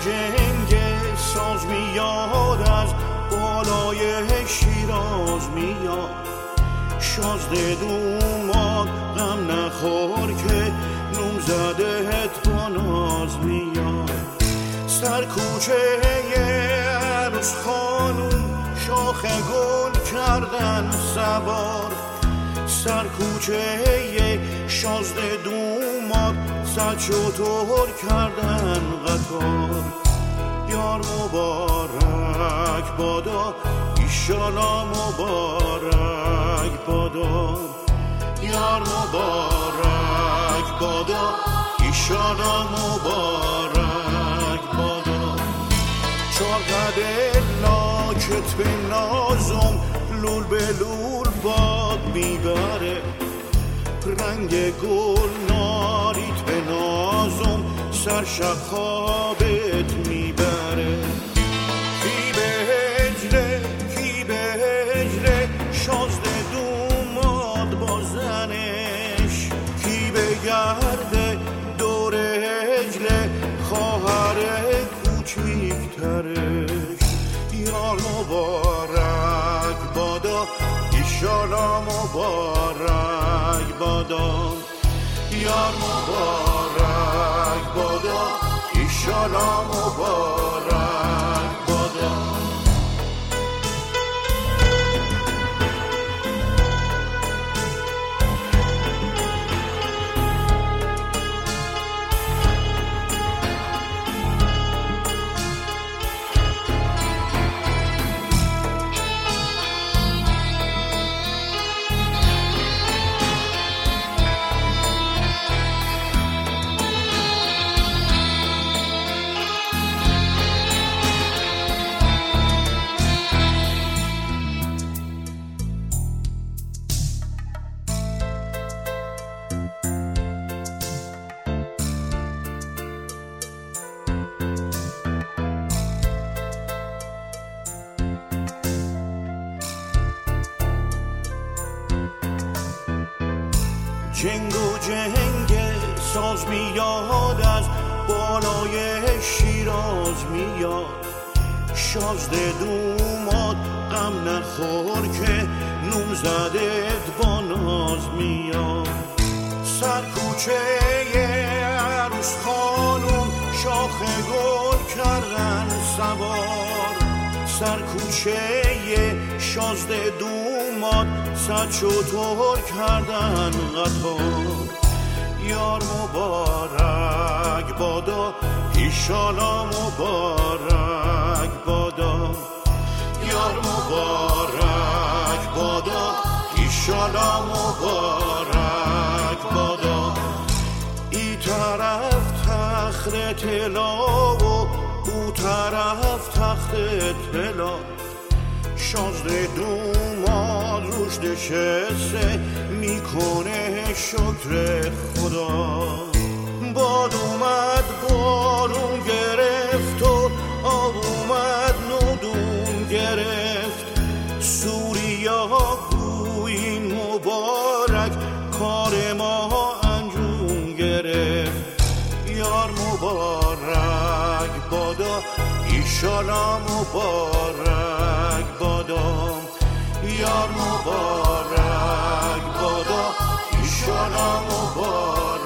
جنگ ساز میاد از بالای شیراز میاد، شازده دوماد غم نخور که نومزدت با ناز میاد. سر کوچه عروس خانوم شاخ گل کردن سوار، سر کوچه شازده دوماد صد شتر کردن قطار. یار مبارک بادا ایشالا مبارک بادا، یار مبارک بادا ایشالا مبارک بادا. چار قده لاکت به نازم لول به لول باد میبره، رنگ گل ناریت به نازم سر شخابت میبره. کی به هجله شازده دوماد با زنش، کی به گرده دور هجله خواهر کوچیکترش. یار مبارک بادا ایشالا مبارک بادا، یار مبارک بادا ایشالا مبارک بادا. جنگ و جنگ ساز میاد از بالای شیراز میاد، شازده دوماد غم نخور که نومزدت با ناز میاد. سر کوچه عروس خانوم شاخ گل کردن سوار، سر کوچه شازده دوماد صد شتر کردن قطار. یار مبارک بادا ایشالا مبارک بادا، یار مبارک بادا ایشالا مبارک بادا. ای طرف تخت طلا و او طرف تخت طلا، شازده دوماد روش نشسته میکنه شکر خدا. باد اومد بارون گرفت و آب اومد نودون گرفت، سوریا گوین مبارک کار ما انجام گرفت. یار مبارک بادا ایشالا مبارک بادا، یار مبارک بادا ایشالا مبارک